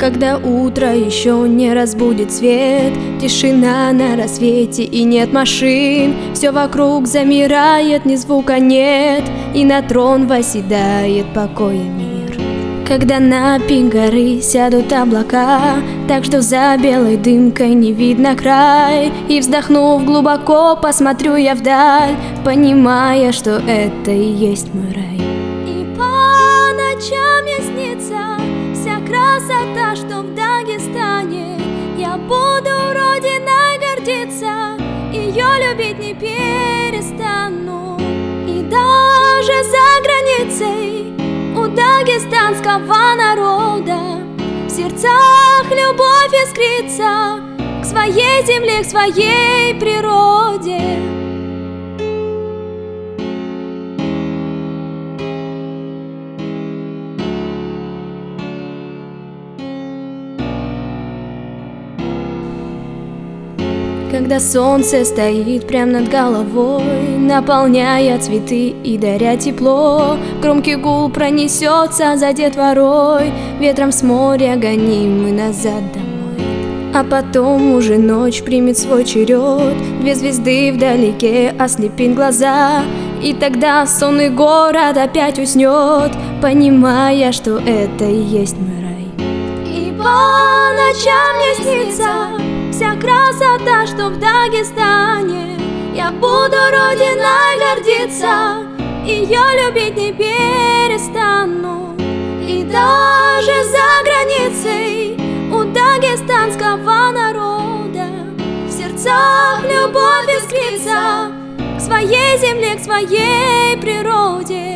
Когда утро еще не разбудит свет, тишина на рассвете и нет машин, все вокруг замирает, ни звука нет, и на трон восседает покой и мир. Когда на пик горы сядут облака, так что за белой дымкой не видно край, и вздохнув глубоко, посмотрю я вдаль, понимая, что это и есть мой рай. И по ночам мне снится вся красота, что в Дагестане. Я буду родиной гордиться, ее любить не перестану. И даже за границей у дагестанского народа в сердцах любовь искрится к своей земле, к своей природе. Когда солнце стоит прямо над головой, наполняя цветы и даря тепло, громкий гул пронесется за детворой, ветром с моря гонимый назад домой. А потом уже ночь примет свой черед, две звезды вдалеке ослепит глаза, и тогда сонный город опять уснет, понимая, что это и есть мой рай. И по ночам мне снится вся красота, что в Дагестане. Я буду родиной гордиться, ее любить не перестану. И даже за границей у дагестанского народа в сердцах любовь искрится к своей земле, к своей природе.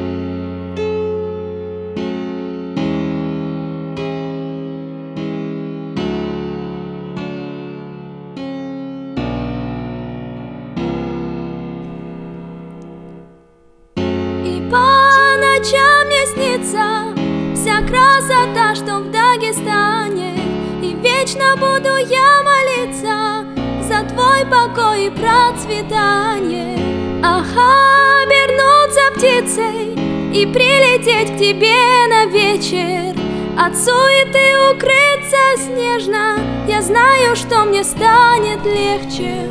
По ночам мне снится вся красота, что в Дагестане. И вечно буду я молиться за твой покой и процветание. Ах, обернуться птицей и прилететь к тебе на вечер, от суеты укрыться снежно. Я знаю, что мне станет легче.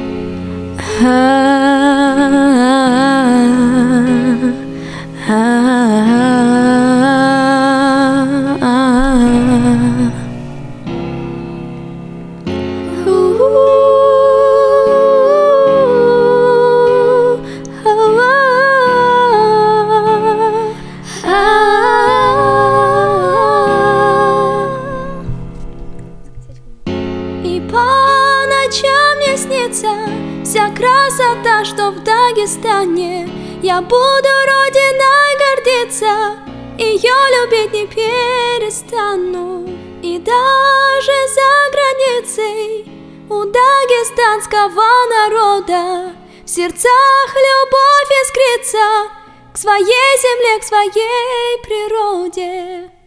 И по ночам мне снится вся красота, что в Дагестане. Я буду родиной гордиться, ее любить не перестану. И даже за границей у дагестанского народа в сердцах любовь искрится к своей земле, к своей природе.